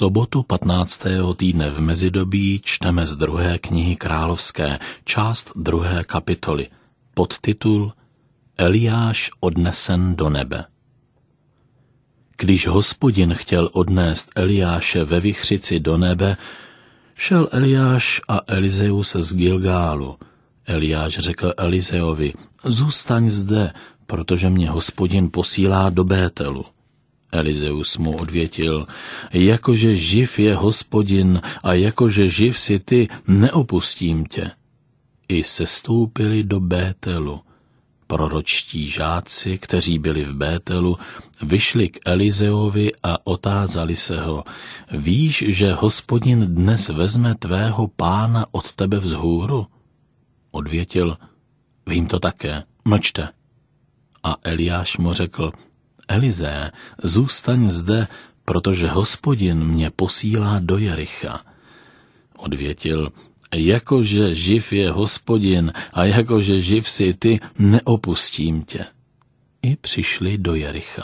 sobotu 15. týdne v mezidobí čteme z 2. knihy Královské, část 2. kapitoly, podtitul Eliáš odnesen do nebe. Když Hospodin chtěl odnést Eliáše ve vichřici do nebe, šel Eliáš a Elizeus z Gilgálu. Eliáš řekl Elizeovi, zůstaň zde, protože mě Hospodin posílá do Bételu. Elizeus mu odvětil, jakože živ je Hospodin a jakože živ si ty, neopustím tě. I sestoupili do Bételu. Proročtí žáci, kteří byli v Bételu, vyšli k Elizeovi a otázali se ho, víš, že Hospodin dnes vezme tvého pána od tebe vzhůru? Odvětil, vím to také, mlčte. A Eliáš mu řekl, Elizé, zůstaň zde, protože Hospodin mě posílá do Jericha. Odvětil, jakože živ je Hospodin a jakože živ si ty, neopustím tě. I přišli do Jericha.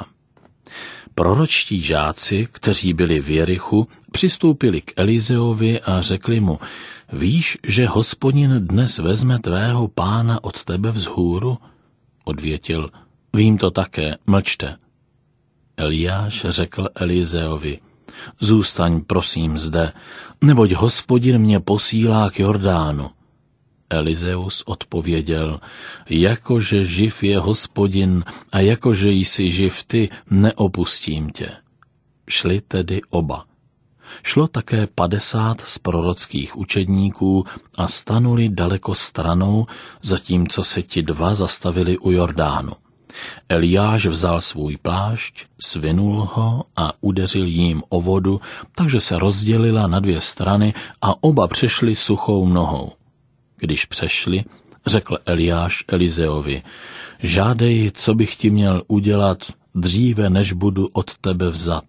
Proročtí žáci, kteří byli v Jerichu, přistoupili k Elizeovi a řekli mu, víš, že Hospodin dnes vezme tvého pána od tebe vzhůru? Odvětil, vím to také, mlčte. Eliáš řekl Elizeovi, zůstaň prosím zde, neboť Hospodin mě posílá k Jordánu. Elizeus odpověděl, jakože živ je Hospodin a jakože jsi živ ty, neopustím tě. Šli tedy oba. Šlo také 50 z prorockých učedníků a stanuli daleko stranou, zatímco se ti dva zastavili u Jordánu. Eliáš vzal svůj plášť, svinul ho a udeřil jím o vodu, takže se rozdělila na 2 strany a oba přešli suchou nohou. Když přešli, řekl Eliáš Elizeovi, žádej, co bych ti měl udělat, dříve než budu od tebe vzat.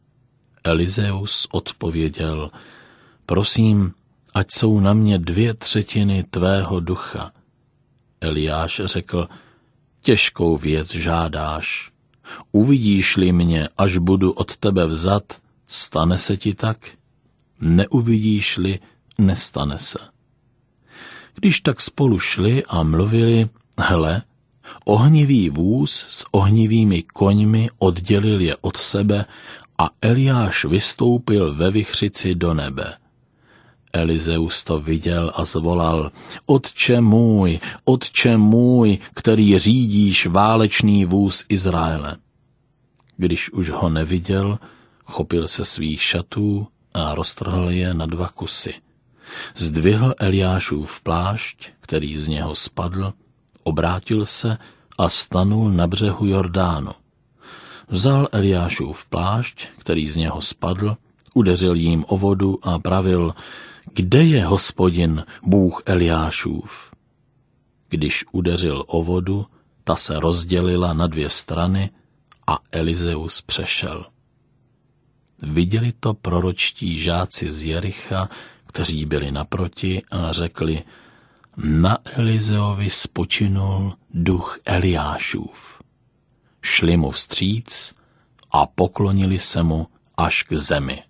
Elizeus odpověděl, prosím, ať jsou na mě 2/3 tvého ducha. Eliáš řekl, těžkou věc žádáš. Uvidíš-li mě, až budu od tebe vzat, stane se ti tak? Neuvidíš-li, nestane se. Když tak spolu šli a mluvili, hle, ohnivý vůz s ohnivými koňmi oddělil je od sebe a Eliáš vystoupil ve vichřici do nebe. Elizeus to viděl a zvolal, Otče můj, který řídíš válečný vůz Izraele. Když už ho neviděl, chopil se svých šatů a roztrhl je na 2 kusy. Zdvihl Eliášův plášť, který z něho spadl, obrátil se a stanul na břehu Jordánu. Vzal Eliášův plášť, který z něho spadl, udeřil jím o vodu a pravil, kde je Hospodin, Bůh Eliášův? Když udeřil o vodu, ta se rozdělila na 2 strany a Elizeus přešel. Viděli to proročtí žáci z Jericha, kteří byli naproti a řekli, na Elizeovi spočinul duch Eliášův. Šli mu vstříc a poklonili se mu až k zemi.